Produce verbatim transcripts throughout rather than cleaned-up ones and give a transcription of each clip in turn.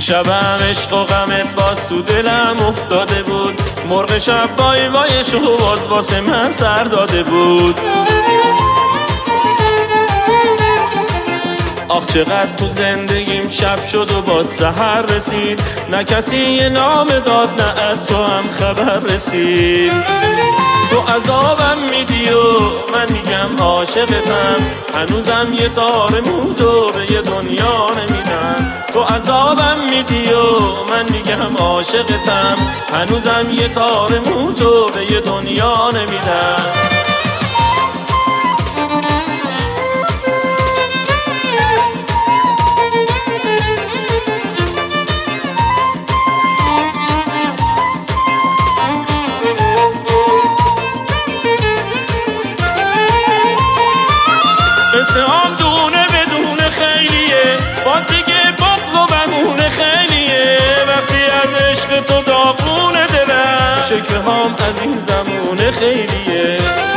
دیشبم عشق و غمت باز تو دلم افتاده بود، مرغ شب بای بایش و باز واسه من سر داده بود. آخ چقدر تو زندگیم شب شد و باز سحر رسید، نه کسی یه نام داد نه از تو هم خبر رسید. تو عذابم میدی و من میگم عاشقتم، هنوزم یه تار مو تو به یه دنیا نمیدم. تو عذابم میدی و من میگم عاشقتم، هنوزم یه تار مو تو به یه دنیا نمیدم. قصه هم دونه بدون خیلیه، باز دیگه بغض و بهونه خیلیه. وقتی از عشق تو داغونه دلم، شکوه هم از این زمونه خیلیه.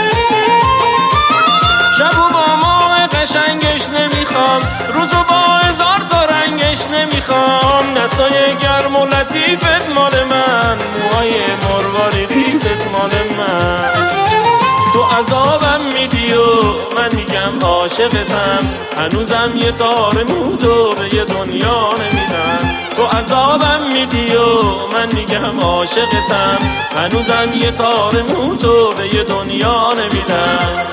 شب و با ماه قشنگش نمیخوام، روزو با هزار تا رنگش نمیخوام. دستای گرم و لطیفت مال من، موهای مرواری ریزت مال من. تو عذابم میدی و من میگم عاشقتم، هنوزم یه تار مو تو به یه دنیا نمیدم. تو عذابم میدی و من میگم عاشقتم، هنوزم یه تار مو تو به یه دنیا نمیدم.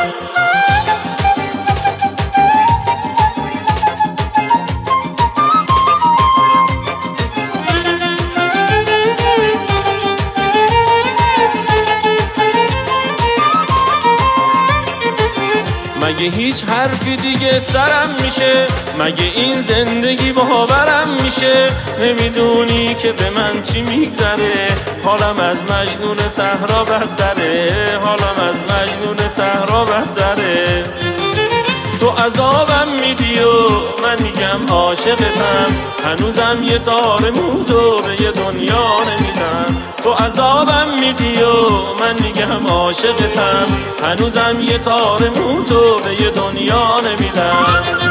مگه هیچ حرفی دیگه سرم میشه؟ مگه این زندگی باورم میشه؟ نمیدونی که به من چی میگذره؟ حالم از مجنون صحرا بدتره، حالم از مجنون صحرا بدتره. تو عذابم میدی و من میگم عاشقتم، هنوزم یه تار مو تو به یه دنیا نمیدم. تو عذابم میدی و من میگم عاشقتم، هنوزم یه تار مو تو به یه دنیا نمیدم.